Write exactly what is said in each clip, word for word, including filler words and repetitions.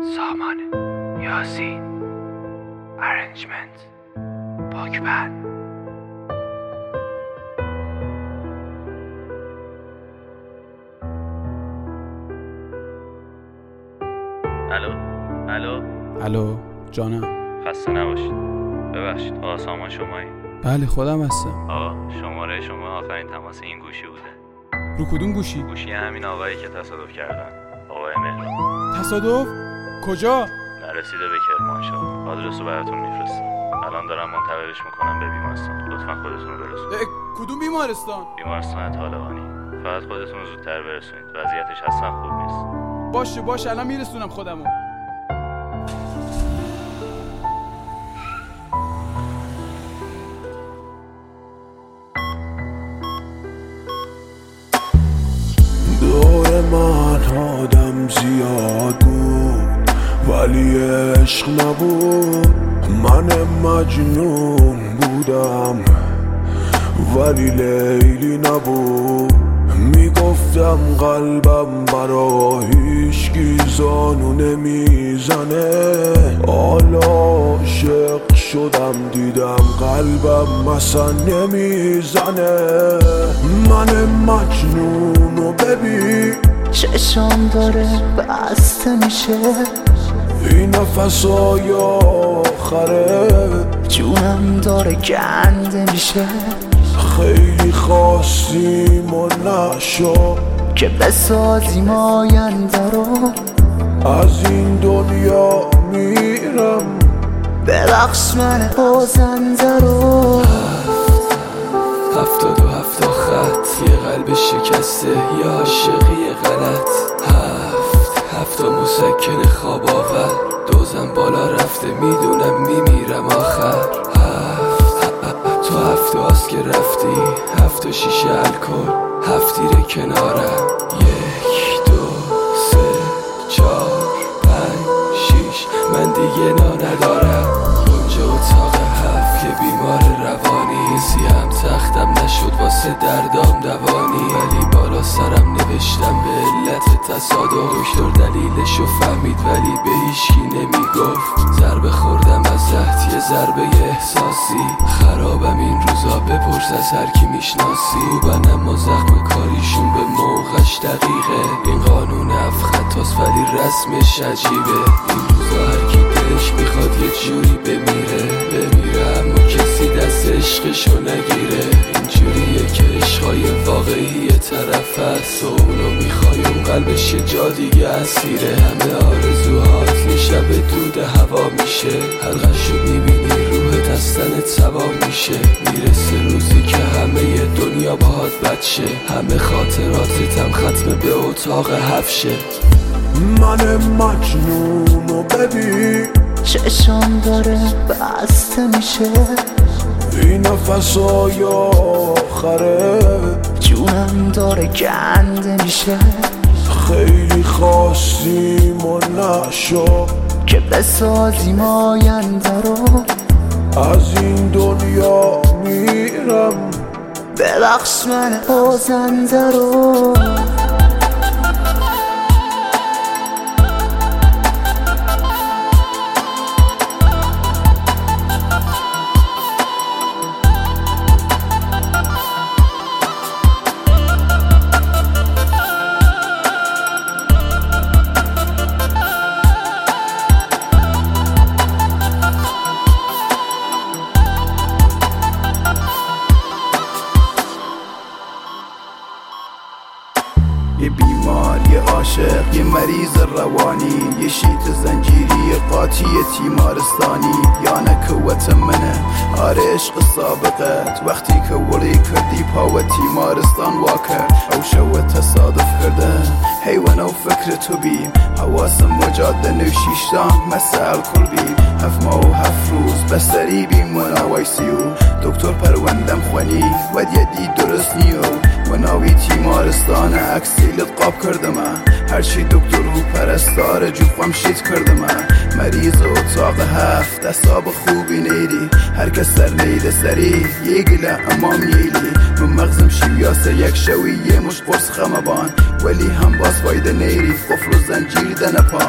سامان یاسین ارنجمنت پاکبند. الو الو الو جانم. خسته نباشید. ببخشید آقا سامان شمایی؟ بله خودم هستم. آقا شماره شما آخرین تماس این گوشی بوده. رو کدوم گوشی؟ گوشی همین آقایی که تصادف کردن، آقای مهران. تصادف؟ کجا؟ نرسیده به کرمانشاه. آدرس رو براتون میفرستم. الان دارم منتقلش میکنم به بیمارستان. لطفا خودتون رو برسونید. کدوم بیمارستان؟ بیمارستان طالقانی. فقط خودتون رو زودتر برسونید. وضعیتش اصلا خوب نیست. باشه باشه الان میرسونم خودمو. دور من آدم زیاد بود ولی عشق نبود. من مجنون بودم ولی لیلی نبود. میگفتم قلبم برا هیچکی زانو نمیزنه. حالا عاشق شدم دیدم قلبم مثلا نمیزنه. من مجنونو ببین چشم داره بسته میشه. این نفسای آخره جونم داره گنده میشه. خیلی خواستیم و نشو که بسازیم آینده رو. از این دنیا میرم ببخش من بازنده رو. هفتاد و هفت خط یه قلب شکسته یه عاشقی غلط. هفت هفتا مسکن خواب آور دوزم بالا رفته میدونم میمیرم آخر. هفت تو هفته هاست که رفتی. هفت و شیشه الکل هفت تیره کنارم. یک دو سه چار پنج شیش من دیگه نا ندارم. اونجا اتاق هفت یه بیمار روانی. سیم تختم نشد واسه دردام دوانی. ولی بالا سرم نوشتم به علت تصادف. دکتر دلیلشو فهمید ولی به هیچکی نمیگفت. ضربه خوردم از زهد یه ضربه احساسی. خرابم این روزا بپرس از هر کی میشناسی. خوبن اما زخم کاریشون به موقعش دقیقه. این قانون هفت خطاست ولی رسمش عجیبه. این روزا هر کی دلش میخواد یه جوری بمیره بمیره اما کسی دست عشقشو نگیره. اینجوریه که عشقای واقعی طرف هست و اونو میخوای اون قلبش یه جا دیگه اسیره. همه آرزوهات یه شب دود هوا میشه. حلقشو میبینی روحت از تنت سوا میشه. میرسه روزی که همه دنیا باهات بد شه. همه خاطراتتم ختم به اتاق هفشه. من مجنونو ببین چشم داره بسته میشه. این نفسای آخره جونم داره گنده میشه. خیلی خواستیم و نشو که بسازیم آینده رو. از این دنیا میرم ببخش من بازنده رو. یه بیمار، یه عاشق، یه مریض روانی، یه شیط زنجیری قاطی تیمارستانی. یا نکوت منه آره عشق سابقت وقتی که ولی کردی پاو تیمارستان واکر. او شو تصادف کرده حیوان و فکر تو بیم. حواسم مجاده نوشیشتان مسئل کل بیم. هفت ماه و هفت روز بستری بیم و نوای سیو. دکتر پروندم خوانی و دیدی درست نیو. و ناوی تیمارستان اکسیلت قاب کردم. هرچی دکتر و پرستار جوفم شید کردم. مریض اتاق هفت اصاب خوبی نیدی. هر کس سر نیده سری یه گله امام نیلی. من مغزم شیویاسه یک شوی یه مش قرص خمبان. ولی هم باز فایده نیری قفل و زنجیر دنپام. سو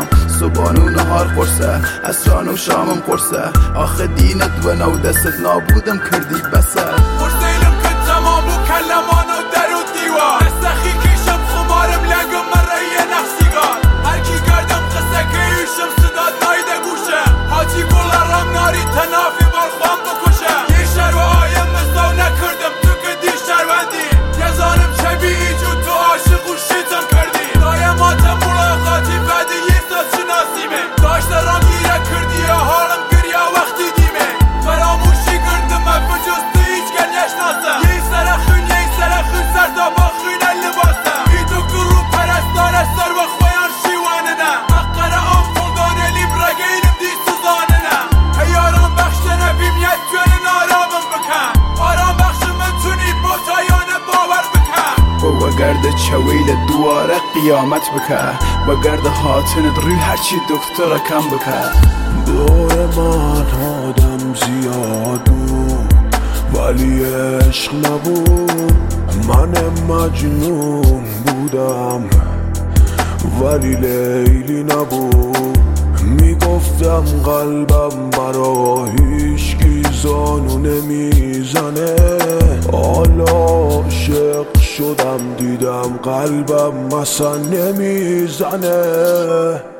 بانو نهار قرصه اسران و شامم قرصه آخه دینت و نو دستت نابودم کردی بسه پرسیلم که تمام و کلمان و در و دیوار استخی کشم خمارم لگم من رای نقصیگار هر کی گردم قصه که ایشم صدا نایده گوشه حاجی گلارم ناری تنافی بار خوام بکشه یه شر و آیم مزدو نکردم تو که دی شروندی یزانم شبیه جو تو عاشق و شیطم کردی دایماتم ملاقاتی بعد یه سال شناسیمه داشته رام گیره کردی یا حالم گریا وقتی دیمه فراموشی کردم من بجز تو هیچ گل نشناسم یه سر خون یه سر خون سر تا با خون لباسم ای دکتر رو پرستانه سر و خویان شیوانه نه اقره آم فلدانه لیبرا گیلم دی سوزانه نه هیاران بخش نبیم یک جوان آرامم بکن آرام بخش من تونی با تایانه باور بکن و گرد چویل دواره قیامت بکه و گرد هاتنت روی هرچی دکتر کم بکه دور من آدم زیاد بود ولی عشق نبود من مجنون بودم ولی لیلی نبود میگفتم قلبم برا هیچکی زانو نمیزنه حالا عاشق شدم دیدم قلبم مثلا نمیزنه